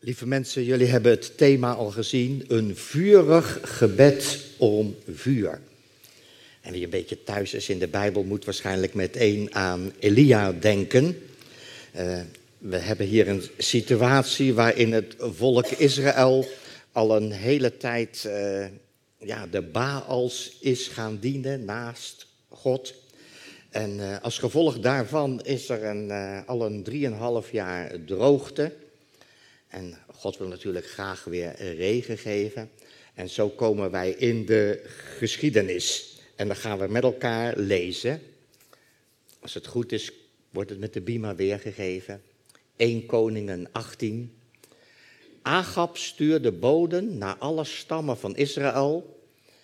Lieve mensen, jullie hebben het thema al gezien, een vurig gebed om vuur. En wie een beetje thuis is in de Bijbel moet waarschijnlijk meteen aan Elia denken. We hebben hier een situatie waarin het volk Israël al een hele tijd de Baals is gaan dienen naast God. En als gevolg daarvan is er al een 3,5 jaar droogte. En God wil natuurlijk graag weer regen geven. En zo komen wij in de geschiedenis. En dan gaan we met elkaar lezen. Als het goed is, wordt het met de Bima weergegeven. 1 Koningen 18. Agab stuurde boden naar alle stammen van Israël.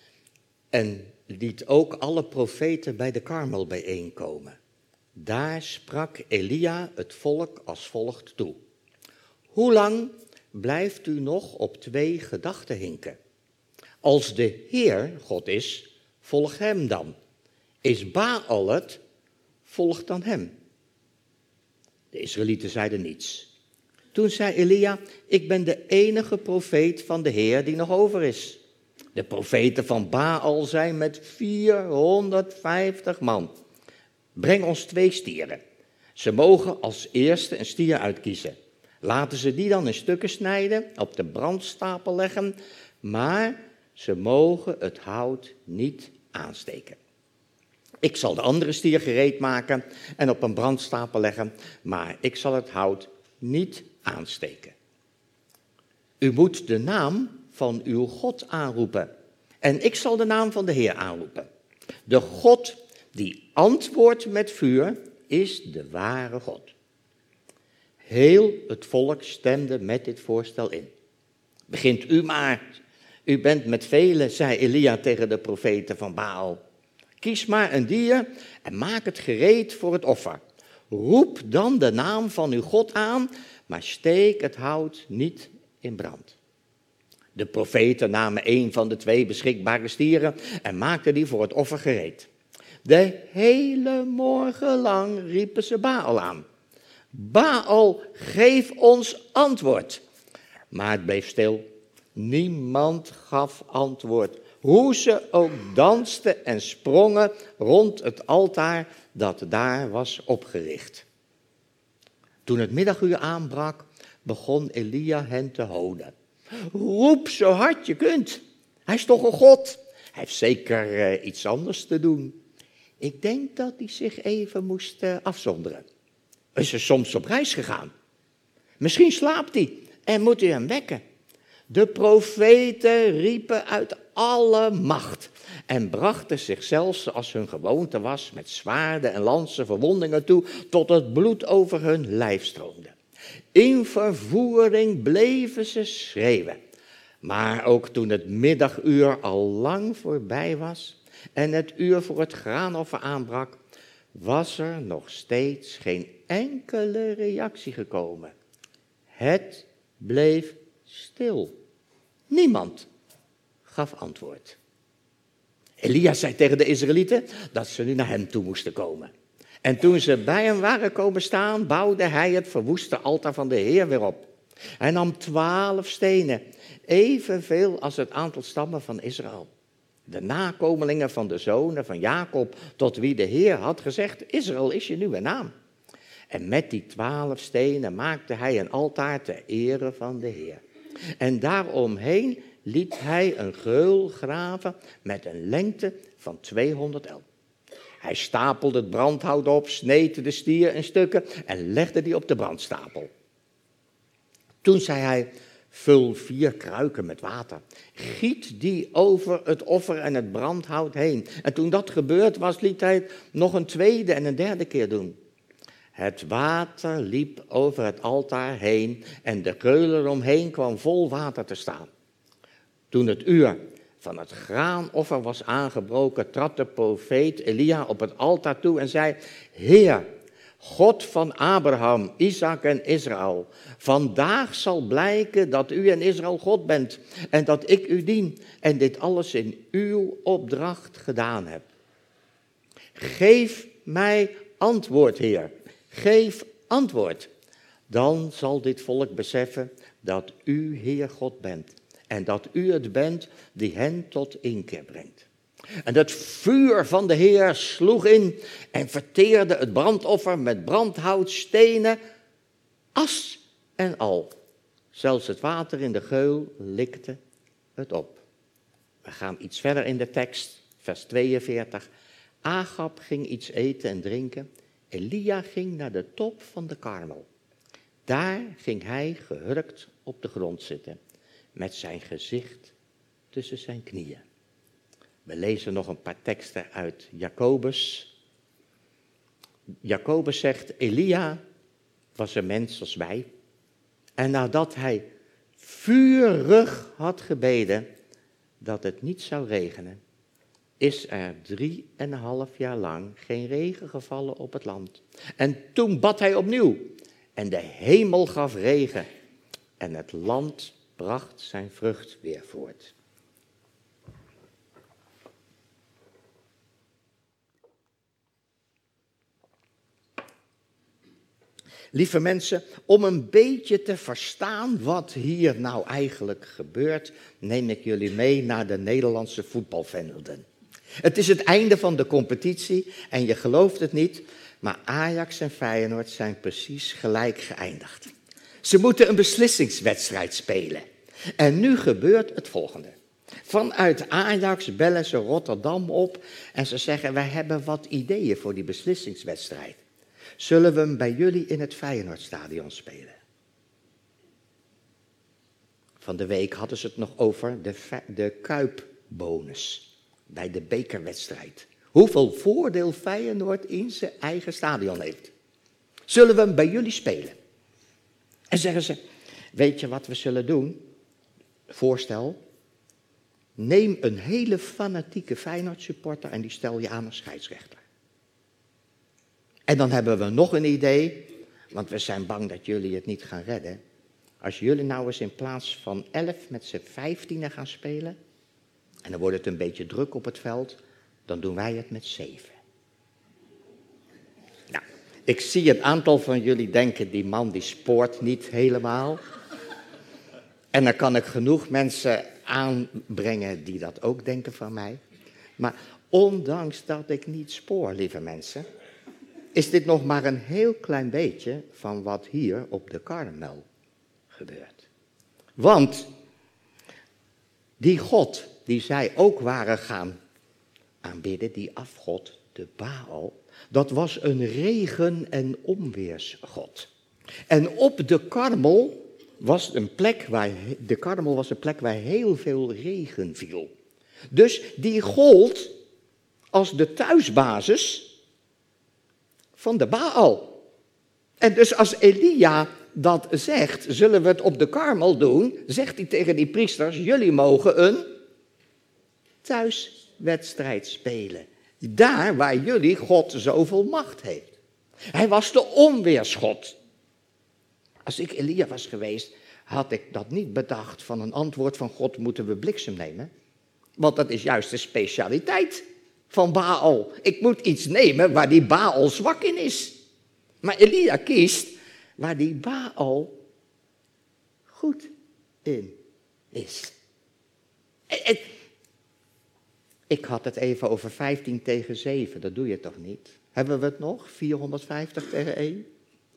En liet ook alle profeten bij de Karmel bijeenkomen. Daar sprak Elia het volk als volgt toe. Hoe lang blijft u nog op 2 gedachten hinken? Als de Heer God is, volg hem dan. Is Baal het, volg dan hem. De Israëlieten zeiden niets. Toen zei Elia, ik ben de enige profeet van de Heer die nog over is. De profeten van Baal zijn met 450 man. Breng ons 2 stieren. Ze mogen als eerste een stier uitkiezen. Laten ze die dan in stukken snijden, op de brandstapel leggen, maar ze mogen het hout niet aansteken. Ik zal de andere stier gereed maken en op een brandstapel leggen, maar ik zal het hout niet aansteken. U moet de naam van uw God aanroepen en ik zal de naam van de Heer aanroepen. De God die antwoordt met vuur is de ware God. Heel het volk stemde met dit voorstel in. Begint u maar, u bent met velen, zei Elia tegen de profeten van Baal. Kies maar een dier en maak het gereed voor het offer. Roep dan de naam van uw God aan, maar steek het hout niet in brand. De profeten namen 1 van de 2 beschikbare stieren en maakten die voor het offer gereed. De hele morgen lang riepen ze Baal aan. Baal, geef ons antwoord. Maar het bleef stil. Niemand gaf antwoord. Hoe ze ook dansten en sprongen rond het altaar dat daar was opgericht. Toen het middaguur aanbrak, begon Elia hen te honen. Roep zo hard je kunt. Hij is toch een god. Hij heeft zeker iets anders te doen. Ik denk dat hij zich even moest afzonderen. Is er soms op reis gegaan? Misschien slaapt hij en moet u hem wekken. De profeten riepen uit alle macht en brachten zichzelf, zoals hun gewoonte was, met zwaarden en lansen verwondingen toe, tot het bloed over hun lijf stroomde. In vervoering bleven ze schreeuwen. Maar ook toen het middaguur al lang voorbij was en het uur voor het graanoffer aanbrak, was er nog steeds geen enkele reactie gekomen. Het bleef stil. Niemand gaf antwoord. Elia zei tegen de Israëlieten dat ze nu naar hem toe moesten komen. En toen ze bij hem waren komen staan, bouwde hij het verwoeste altaar van de Heer weer op. Hij nam 12 stenen, evenveel als het aantal stammen van Israël. De nakomelingen van de zonen van Jacob, tot wie de Heer had gezegd, Israël is je nieuwe naam. En met die 12 stenen maakte hij een altaar ter ere van de Heer. En daaromheen liet hij een geul graven met een lengte van 200 el. Hij stapelde het brandhout op, sneed de stier in stukken en legde die op de brandstapel. Toen zei hij, vul 4 kruiken met water. Giet die over het offer en het brandhout heen. En toen dat gebeurd was, liet hij het nog een 2e en een 3e keer doen. Het water liep over het altaar heen en de geul eromheen kwam vol water te staan. Toen het uur van het graanoffer was aangebroken, trad de profeet Elia op het altaar toe en zei, Heer, God van Abraham, Isaac en Israël, vandaag zal blijken dat u en Israël God bent en dat ik u dien en dit alles in uw opdracht gedaan heb. Geef mij antwoord, Heer. Geef antwoord. dan zal dit volk beseffen dat u Heer God bent. En dat u het bent die hen tot inkeer brengt. En het vuur van de Heer sloeg in en verteerde het brandoffer met brandhout, stenen, as en al. Zelfs het water in de geul likte het op. We gaan iets verder in de tekst, vers 42. Agab ging iets eten en drinken. Elia ging naar de top van de Karmel. Daar ging hij gehurkt op de grond zitten, met zijn gezicht tussen zijn knieën. We lezen nog een paar teksten uit Jacobus. Jacobus zegt, Elia was een mens als wij. En nadat hij vurig had gebeden dat het niet zou regenen, is er 3,5 jaar lang geen regen gevallen op het land. En toen bad hij opnieuw. En de hemel gaf regen. En het land bracht zijn vrucht weer voort. Lieve mensen, om een beetje te verstaan wat hier nou eigenlijk gebeurt, neem ik jullie mee naar de Nederlandse voetbalvelden. Het is het einde van de competitie en je gelooft het niet, maar Ajax en Feyenoord zijn precies gelijk geëindigd. Ze moeten een beslissingswedstrijd spelen. En nu gebeurt het volgende. Vanuit Ajax bellen ze Rotterdam op en ze zeggen, wij hebben wat ideeën voor die beslissingswedstrijd. Zullen we hem bij jullie in het Feyenoordstadion spelen? Van de week hadden ze het nog over de Kuipbonus bij de bekerwedstrijd. Hoeveel voordeel Feyenoord in zijn eigen stadion heeft. Zullen we hem bij jullie spelen? En zeggen ze, weet je wat we zullen doen? Voorstel, neem een hele fanatieke Feyenoord supporter en die stel je aan als scheidsrechter. En dan hebben we nog een idee, want we zijn bang dat jullie het niet gaan redden. Als jullie nou eens in plaats van 11 met z'n 15 gaan spelen, en dan wordt het een beetje druk op het veld, dan doen wij het met 7. Nou, ik zie een aantal van jullie denken, die man die spoort niet helemaal. En dan kan ik genoeg mensen aanbrengen die dat ook denken van mij. Maar ondanks dat ik niet spoor, lieve mensen, is dit nog maar een heel klein beetje van wat hier op de Karmel gebeurt. Want die God die zij ook waren gaan aanbidden, die afgod, de Baal, dat was een regen- en onweersgod. En op de Karmel was een plek waar heel veel regen viel. Dus die gold als de thuisbasis van de Baal. En dus als Elia dat zegt, zullen we het op de Karmel doen, zegt hij tegen die priesters, jullie mogen een thuiswedstrijd spelen. Daar waar jullie God zoveel macht heeft. Hij was de onweersgod. Als ik Elia was geweest, had ik dat niet bedacht van een antwoord van God, moeten we bliksem nemen? Want dat is juist de specialiteit van Baal. Ik moet iets nemen waar die Baal zwak in is. Maar Elia kiest waar die Baal goed in is. En ik had het even over 15 tegen 7, dat doe je toch niet? Hebben we het nog? 450 tegen 1?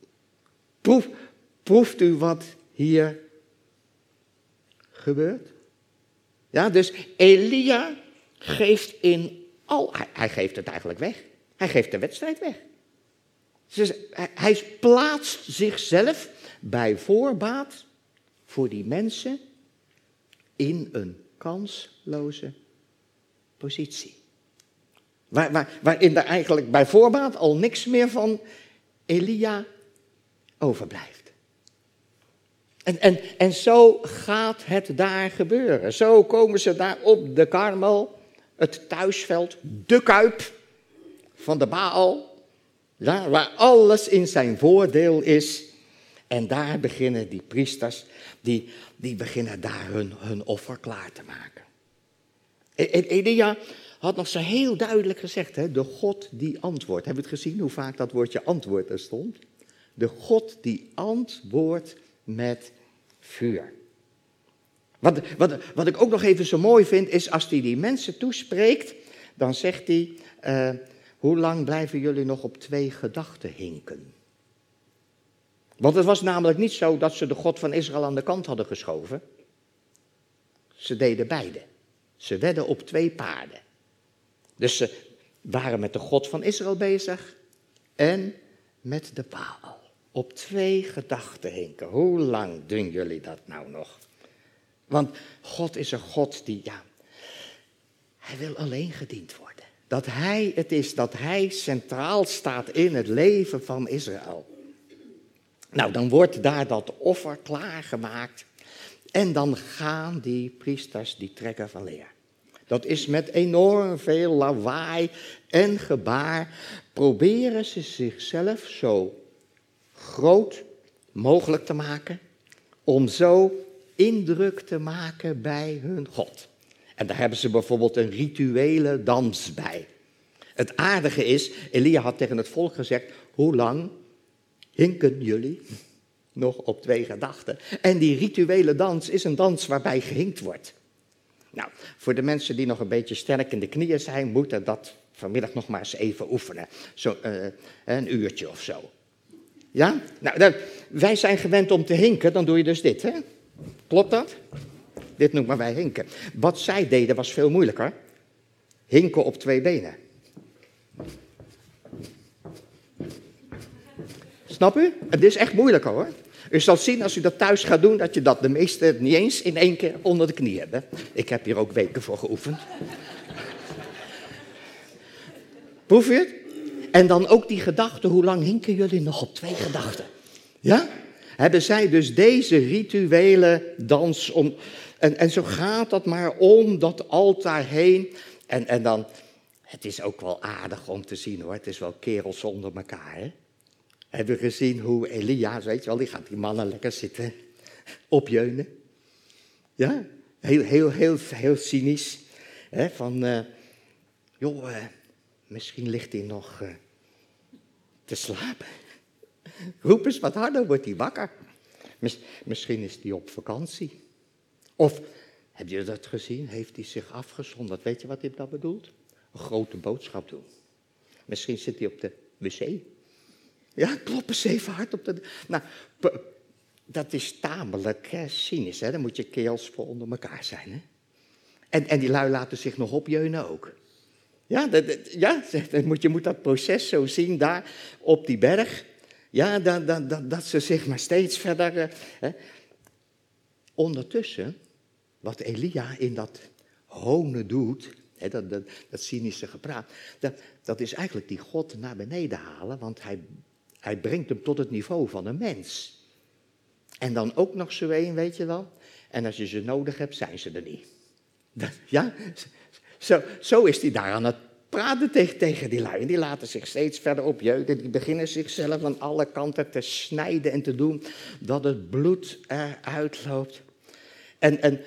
Proeft u wat hier gebeurt? Ja, dus Elia geeft hij geeft het eigenlijk weg. Hij geeft de wedstrijd weg. Dus hij plaatst zichzelf bij voorbaat voor die mensen in een kansloze positie. Waarin er eigenlijk bij voorbaat al niks meer van Elia overblijft. En zo gaat het daar gebeuren. Zo komen ze daar op de Karmel, het thuisveld, de Kuip van de Baal, waar alles in zijn voordeel is. En daar beginnen die priesters, die beginnen daar hun offer klaar te maken. Elia had nog zo heel duidelijk gezegd, hè, de God die antwoordt. Hebben we het gezien hoe vaak dat woordje antwoord er stond? De God die antwoordt met vuur. Wat ik ook nog even zo mooi vind, is als hij die mensen toespreekt, dan zegt hij, hoe lang blijven jullie nog op 2 gedachten hinken? Want het was namelijk niet zo dat ze de God van Israël aan de kant hadden geschoven. Ze deden beide. Ze wedden op 2 paarden. Dus ze waren met de God van Israël bezig en met de Baal. Op 2 gedachten hinken. Hoe lang doen jullie dat nou nog? Want God is een God die, hij wil alleen gediend worden. Dat hij het is, dat hij centraal staat in het leven van Israël. Nou, dan wordt daar dat offer klaargemaakt. En dan gaan die priesters, die trekken van leer. Dat is met enorm veel lawaai en gebaar. Proberen ze zichzelf zo groot mogelijk te maken. Om zo indruk te maken bij hun God. En daar hebben ze bijvoorbeeld een rituele dans bij. Het aardige is, Elia had tegen het volk gezegd, hoe lang hinken jullie nog op 2 gedachten? En die rituele dans is een dans waarbij gehinkt wordt. Nou, voor de mensen die nog een beetje sterk in de knieën zijn, moeten dat vanmiddag nog maar eens even oefenen. Zo een uurtje of zo. Ja? Nou, wij zijn gewend om te hinken, dan doe je dus dit, hè? Klopt dat? Dit noemen wij hinken. Wat zij deden was veel moeilijker. Hinken op 2 benen. Snap u? Het is echt moeilijker hoor. U zal zien als u dat thuis gaat doen, dat je dat de meeste niet eens in 1 keer onder de knie hebt. Hè? Ik heb hier ook weken voor geoefend. Proef je het? En dan ook die gedachte, hoe lang hinken jullie nog op 2 gedachten? Ja? Hebben zij dus deze rituele dans om. En zo gaat dat maar om dat altaar heen. En dan, het is ook wel aardig om te zien hoor. Het is wel kerels onder elkaar. Hè? Hebben we gezien hoe Elia, weet je wel, die gaat die mannen lekker zitten opjeunen. Ja, heel cynisch. Hè? Van, misschien ligt hij nog te slapen. Roep eens wat harder, wordt hij wakker. Misschien is hij op vakantie. Of, heb je dat gezien? Heeft hij zich afgezonderd? Weet je wat hij dat bedoelt? Een grote boodschap doen. Misschien zit hij op de wc. Ja, klop eens even hard op de. Nou, dat is tamelijk cynisch, hè? Dan moet je kerels voor onder elkaar zijn, hè? En die lui laten zich nog opjeunen ook. Ja, je moet dat proces zo zien daar op die berg. Ja, dat ze zich maar steeds verder. Ondertussen, wat Elia in dat honen doet, dat cynische gepraat, dat is eigenlijk die God naar beneden halen, want hij brengt hem tot het niveau van een mens. En dan ook nog zo één, weet je wel. En als je ze nodig hebt, zijn ze er niet. Ja, zo is hij daar aan het praten tegen die lui. En die laten zich steeds verder opjeuken. Die beginnen zichzelf aan alle kanten te snijden en te doen dat het bloed eruit loopt. En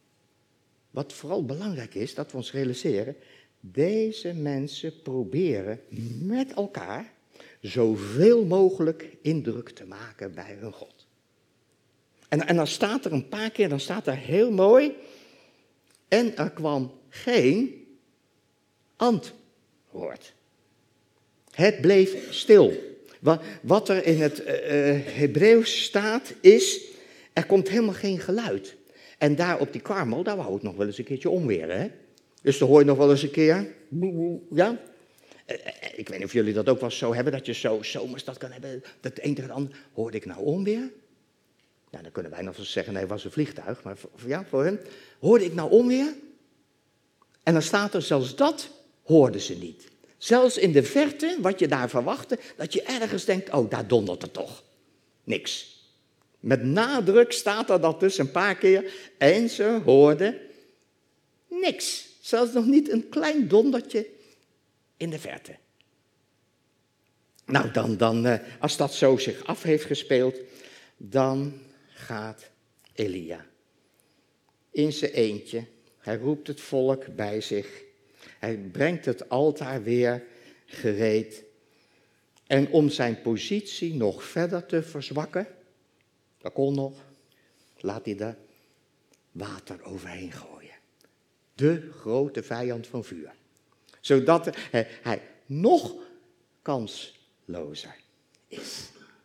wat vooral belangrijk is, dat we ons realiseren, deze mensen proberen met elkaar zoveel mogelijk indruk te maken bij hun God. En dan staat er een paar keer, dan staat er heel mooi, en er kwam geen antwoord. Het bleef stil. Wat er in het Hebreeuws staat is, er komt helemaal geen geluid. En daar op die Karmel, daar wou het nog wel eens een keertje omweren, hè? Dus dan hoor je nog wel eens een keer, ja? Ik weet niet of jullie dat ook wel zo hebben, dat je zo zomers dat kan hebben, dat de een tegen de ander, hoorde ik nou onweer? Ja, dan kunnen wij nog eens zeggen, nee, het was een vliegtuig, maar voor hen, hoorde ik nou onweer? En dan staat er, zelfs dat hoorden ze niet. Zelfs in de verte, wat je daar verwachtte, dat je ergens denkt, oh, daar dondert het toch. Niks. Met nadruk staat er dat dus een paar keer, en ze hoorden niks. Zelfs nog niet een klein dondertje in de verte. Nou, dan als dat zo zich af heeft gespeeld, dan gaat Elia in zijn eentje. Hij roept het volk bij zich. Hij brengt het altaar weer gereed. En om zijn positie nog verder te verzwakken, dat kon nog, laat hij daar water overheen gooien. De grote vijand van vuur. Zodat hij nog kanslozer is.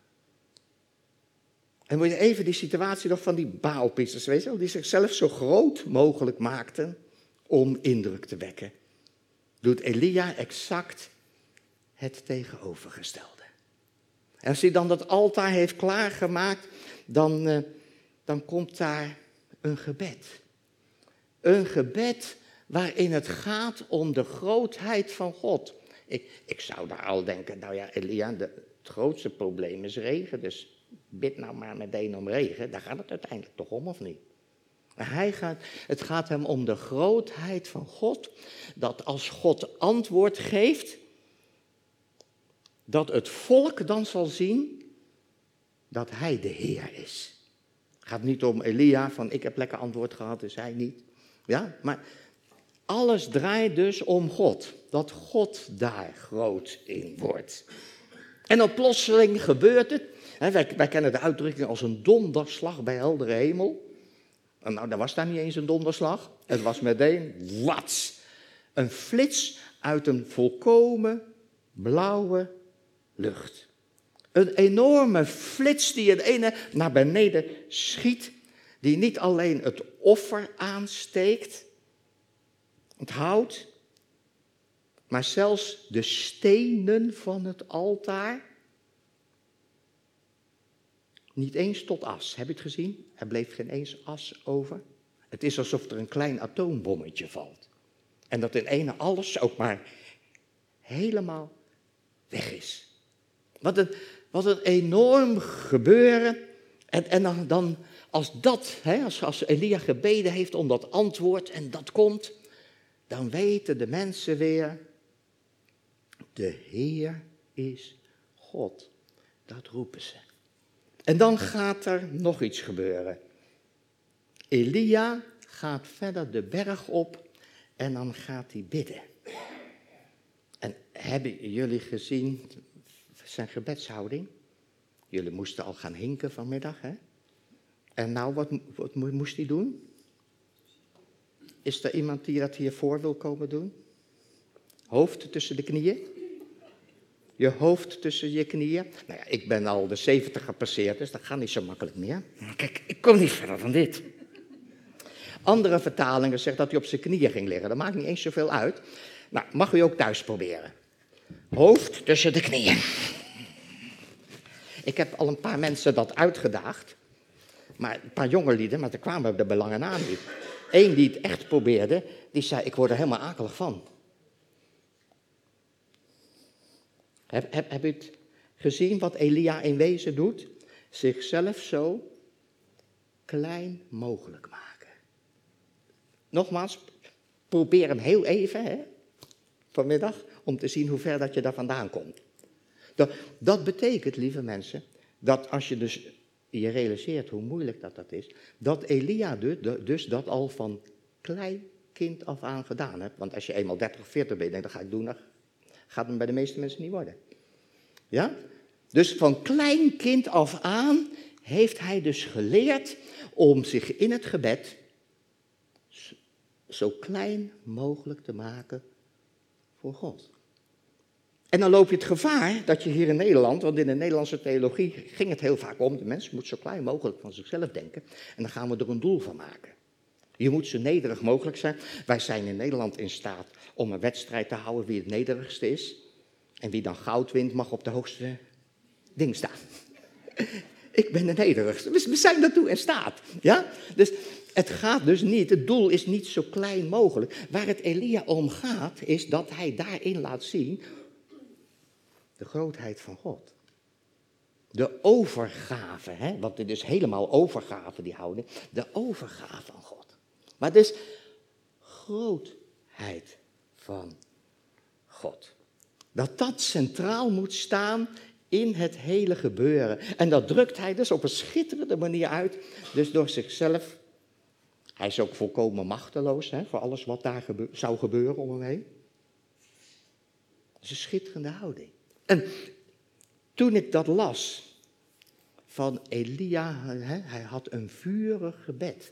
En moet je even die situatie nog van die Baalpriesters, weet je wel, die zichzelf zo groot mogelijk maakten om indruk te wekken. Doet Elia exact het tegenovergestelde. En als hij dan dat altaar heeft klaargemaakt, dan komt daar een gebed. Een gebed waarin het gaat om de grootheid van God. Ik zou daar al denken, nou ja, Elia, het grootste probleem is regen, dus bid nou maar meteen om regen. Daar gaat het uiteindelijk toch om, of niet? Het gaat hem om de grootheid van God, dat als God antwoord geeft, dat het volk dan zal zien dat hij de Heer is. Het gaat niet om Elia, van ik heb lekker antwoord gehad, dus hij niet. Ja, maar alles draait dus om God, dat God daar groot in wordt. En dan plotseling gebeurt het. Wij kennen de uitdrukking als een donderslag bij heldere hemel. Nou, dat was daar niet eens een donderslag. Het was meteen, wat? Een flits uit een volkomen blauwe lucht. Een enorme flits die het ene naar beneden schiet. Die niet alleen het offer aansteekt, het hout, maar zelfs de stenen van het altaar. Niet eens tot as. Heb je het gezien? Er bleef geen eens as over. Het is alsof er een klein atoombommetje valt. En dat in ene alles ook maar helemaal weg is. Wat een enorm gebeuren. En dan als dat, als Elia gebeden heeft om dat antwoord en dat komt, dan weten de mensen weer, de Heer is God. Dat roepen ze. En dan gaat er nog iets gebeuren. Elia gaat verder de berg op en dan gaat hij bidden. En hebben jullie gezien zijn gebedshouding? Jullie moesten al gaan hinken vanmiddag, hè? En nou, wat moest hij doen? Is er iemand die dat hiervoor wil komen doen? Hoofd tussen de knieën? Je hoofd tussen je knieën. Nou ja, ik ben al de 70 gepasseerd, dus dat gaat niet zo makkelijk meer. Kijk, ik kom niet verder dan dit. Andere vertalingen zeggen dat hij op zijn knieën ging liggen. Dat maakt niet eens zoveel uit. Nou, mag u ook thuis proberen. Hoofd tussen de knieën. Ik heb al een paar mensen dat uitgedaagd. Maar een paar jonge lieden, maar daar kwamen de belangen aan niet. Eén die het echt probeerde, die zei, ik word er helemaal akelig van. Heb u het gezien wat Elia in wezen doet? Zichzelf zo klein mogelijk maken. Nogmaals, probeer hem heel even, vanmiddag, om te zien hoe ver dat je daar vandaan komt. Dat betekent, lieve mensen, dat als je dus je realiseert hoe moeilijk dat is, dat Elia dus dat al van klein kind af aan gedaan heeft. Want als je eenmaal 30 of 40 bent, dat ga ik doen, dan gaat het bij de meeste mensen niet worden. Ja? Dus van klein kind af aan heeft hij dus geleerd om zich in het gebed zo klein mogelijk te maken voor God. En dan loop je het gevaar dat je hier in Nederland, want in de Nederlandse theologie ging het heel vaak om, de mens moet zo klein mogelijk van zichzelf denken en dan gaan we er een doel van maken. Je moet zo nederig mogelijk zijn. Wij zijn in Nederland in staat om een wedstrijd te houden wie het nederigste is. En wie dan goud wint mag op de hoogste ding staan. Ik ben de nederigste. We zijn daartoe in staat. Ja? Dus het gaat dus niet, het doel is niet zo klein mogelijk. Waar het Elia om gaat, is dat hij daarin laat zien de grootheid van God. De overgave, want dit is helemaal overgave die houden. De overgave van God. Maar het is grootheid van God. Dat centraal moet staan in het hele gebeuren. En dat drukt hij dus op een schitterende manier uit. Dus door zichzelf. Hij is ook volkomen machteloos voor alles wat daar zou gebeuren om hem heen. Dat is een schitterende houding. En Toen ik dat las van Elia, hij had een vurig gebed.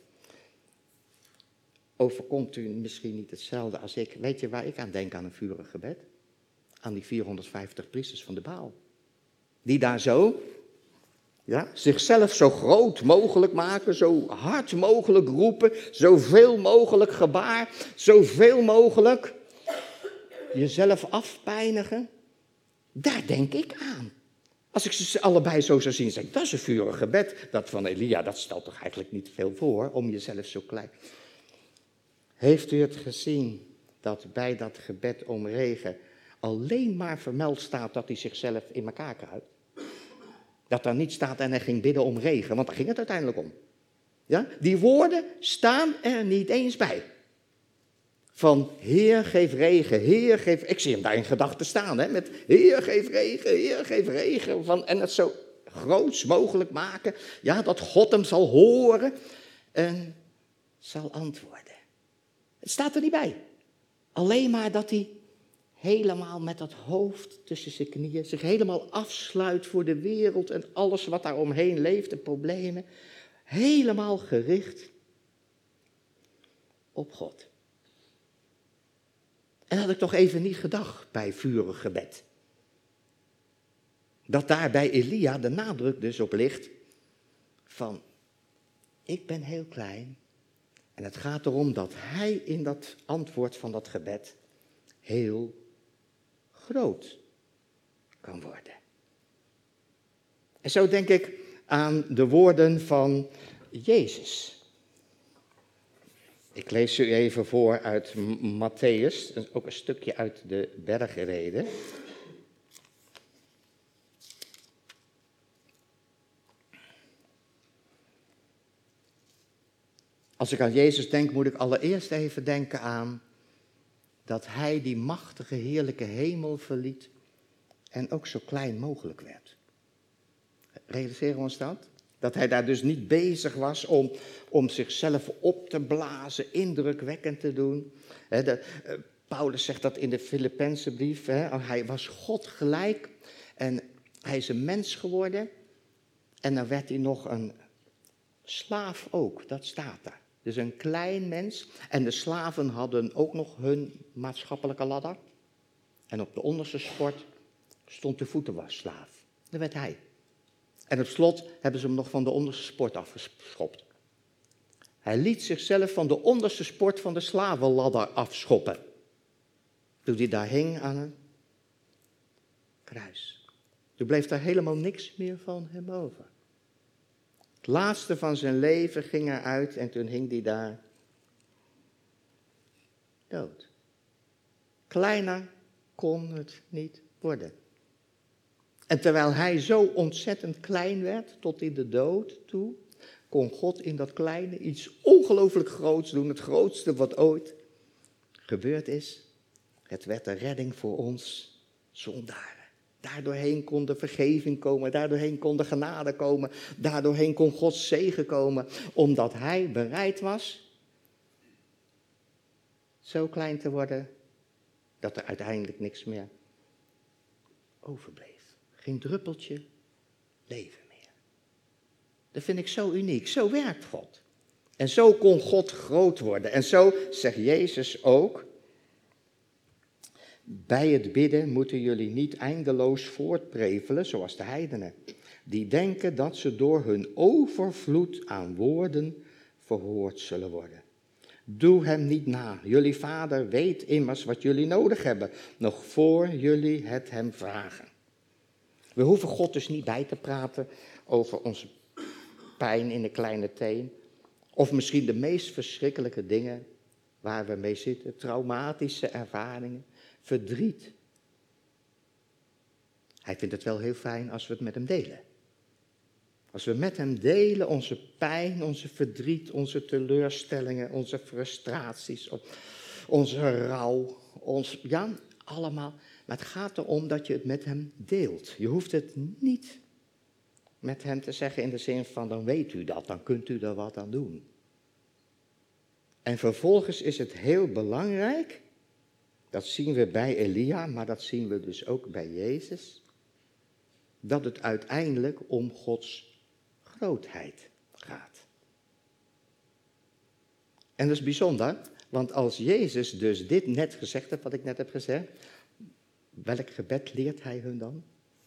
Overkomt u misschien niet hetzelfde als ik? Weet je waar ik aan denk aan een vurig gebed? Aan die 450 priesters van de Baal. Die daar zo, zichzelf zo groot mogelijk maken, zo hard mogelijk roepen, zoveel mogelijk gebaar, zoveel mogelijk jezelf afpijnigen. Daar denk ik aan. Als ik ze allebei zo zou zien, zeg ik, dat is een vurig gebed. Dat van Elia, dat stelt toch eigenlijk niet veel voor, om jezelf zo klein. Heeft u het gezien dat bij dat gebed om regen alleen maar vermeld staat dat hij zichzelf in elkaar kruipt? Dat daar niet staat en hij ging bidden om regen, want daar ging het uiteindelijk om. Ja? Die woorden staan er niet eens bij. Van Heer geef regen, Heer geef... Ik zie hem daar in gedachten staan, met Heer geef regen, Heer geef regen. En het zo groots mogelijk maken, dat God hem zal horen en zal antwoorden. Het staat er niet bij. Alleen maar dat hij helemaal met dat hoofd tussen zijn knieën zich helemaal afsluit voor de wereld en alles wat daar omheen leeft, de problemen. Helemaal gericht op God. En had ik toch even niet gedacht bij vurig gebed. Dat daar bij Elia de nadruk dus op ligt van, ik ben heel klein. En het gaat erom dat hij in dat antwoord van dat gebed heel groot kan worden. En zo denk ik aan de woorden van Jezus. Ik lees u even voor uit Matthäus, ook een stukje uit de Bergreden. Als ik aan Jezus denk, moet ik allereerst even denken aan dat hij die machtige, heerlijke hemel verliet en ook zo klein mogelijk werd. Realiseren we ons dat? Dat hij daar dus niet bezig was om zichzelf op te blazen, indrukwekkend te doen. Paulus zegt dat in de Filippense brief. Hij was God gelijk en hij is een mens geworden. En dan werd hij nog een slaaf ook, dat staat daar. Dus een klein mens. En de slaven hadden ook nog hun maatschappelijke ladder. En op de onderste sport stond de voetenwasslaaf. Dat werd hij. En op slot hebben ze hem nog van de onderste sport afgeschopt. Hij liet zichzelf van de onderste sport van de slavenladder afschoppen. Toen hij daar hing aan een kruis. Toen bleef daar helemaal niks meer van hem over. Het laatste van zijn leven ging eruit en toen hing hij daar dood. Kleiner kon het niet worden. En terwijl hij zo ontzettend klein werd, tot in de dood toe, kon God in dat kleine iets ongelooflijk groots doen. Het grootste wat ooit gebeurd is. Het werd een redding voor ons zondaren. Daardoorheen kon de vergeving komen, daardoorheen kon de genade komen, daardoorheen kon Gods zegen komen, omdat hij bereid was zo klein te worden dat er uiteindelijk niks meer overbleef. Geen druppeltje leven meer. Dat vind ik zo uniek. Zo werkt God. En zo kon God groot worden. En zo zegt Jezus ook, bij het bidden moeten jullie niet eindeloos voortprevelen zoals de heidenen. Die denken dat ze door hun overvloed aan woorden verhoord zullen worden. Doe hem niet na. Jullie vader weet immers wat jullie nodig hebben, nog voor jullie het hem vragen. We hoeven God dus niet bij te praten over onze pijn in de kleine teen. Of misschien de meest verschrikkelijke dingen waar we mee zitten. Traumatische ervaringen, verdriet. Hij vindt het wel heel fijn als we het met hem delen. Als we met hem delen onze pijn, onze verdriet, onze teleurstellingen, onze frustraties, onze rouw, allemaal. Maar het gaat erom dat je het met hem deelt. Je hoeft het niet met hem te zeggen in de zin van, dan weet u dat, dan kunt u er wat aan doen. En vervolgens is het heel belangrijk, dat zien we bij Elia, maar dat zien we dus ook bij Jezus, dat het uiteindelijk om Gods grootheid gaat. En dat is bijzonder, want als Jezus dus dit net gezegd heeft, wat ik net heb gezegd, welk gebed leert hij hun dan?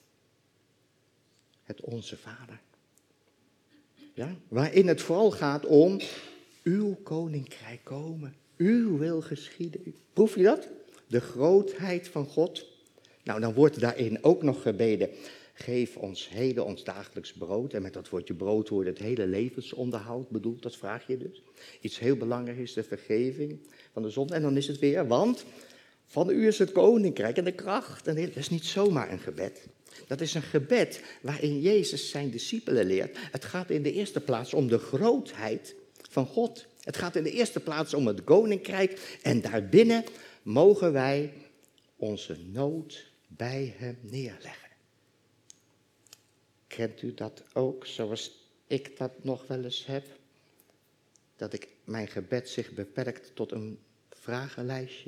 Het Onze Vader. Ja? Waarin het vooral gaat om uw koninkrijk komen, uw wil geschieden. Proef je dat? De grootheid van God. Nou, dan wordt daarin ook nog gebeden, geef ons heden ons dagelijks brood. En met dat woordje brood wordt het hele levensonderhoud bedoeld, dat vraag je dus. Iets heel belangrijks is de vergeving van de zonde. En dan is het weer, want van u is het koninkrijk en de kracht. En dat is niet zomaar een gebed. Dat is een gebed waarin Jezus zijn discipelen leert. Het gaat in de eerste plaats om de grootheid van God. Het gaat in de eerste plaats om het koninkrijk. En daarbinnen mogen wij onze nood bij hem neerleggen. Kent u dat ook, zoals ik dat nog wel eens heb? Dat mijn gebed zich beperkt tot een vragenlijstje.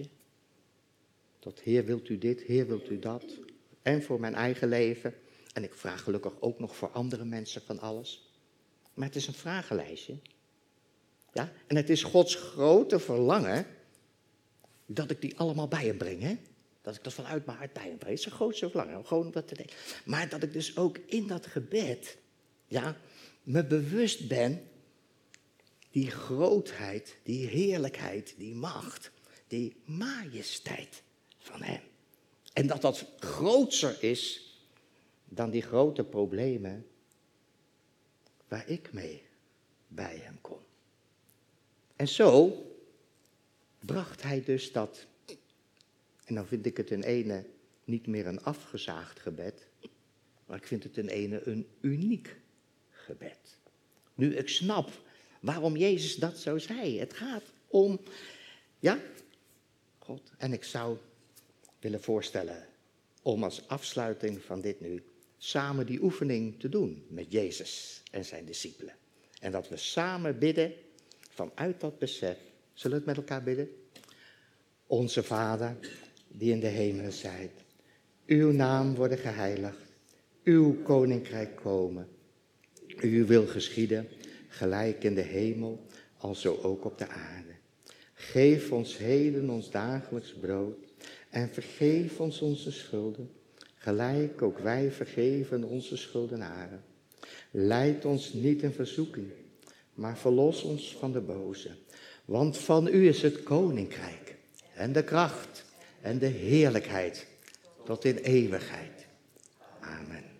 Tot Heer, wilt u dit, Heer, wilt u dat? En voor mijn eigen leven. En ik vraag gelukkig ook nog voor andere mensen van alles. Maar het is een vragenlijstje. Ja? En het is Gods grote verlangen dat ik die allemaal bij hem breng. Hè? Dat ik dat vanuit mijn hart bij hem breng. Het is een grootste verlangen, gewoon wat te denken. Maar dat ik dus ook in dat gebed, ja, me bewust ben, die grootheid, die heerlijkheid, die macht, die majesteit van hem. En dat dat grootser is dan die grote problemen waar ik mee bij hem kom. En zo bracht hij dus dat, en dan vind ik het in ene niet meer een afgezaagd gebed, maar ik vind het in ene een uniek gebed. Nu ik snap waarom Jezus dat zo zei. Het gaat om, ja, God. En ik zou willen voorstellen om als afsluiting van dit nu samen die oefening te doen met Jezus en zijn discipelen. En dat we samen bidden vanuit dat besef. Zullen we het met elkaar bidden? Onze Vader, die in de hemelen zijt. Uw naam worden geheiligd. Uw koninkrijk komen. Uw wil geschieden, gelijk in de hemel, alzo ook op de aarde. Geef ons heden ons dagelijks brood. En vergeef ons onze schulden, gelijk ook wij vergeven onze schuldenaren. Leid ons niet in verzoeking, maar verlos ons van de boze. Want van u is het koninkrijk en de kracht en de heerlijkheid tot in eeuwigheid. Amen.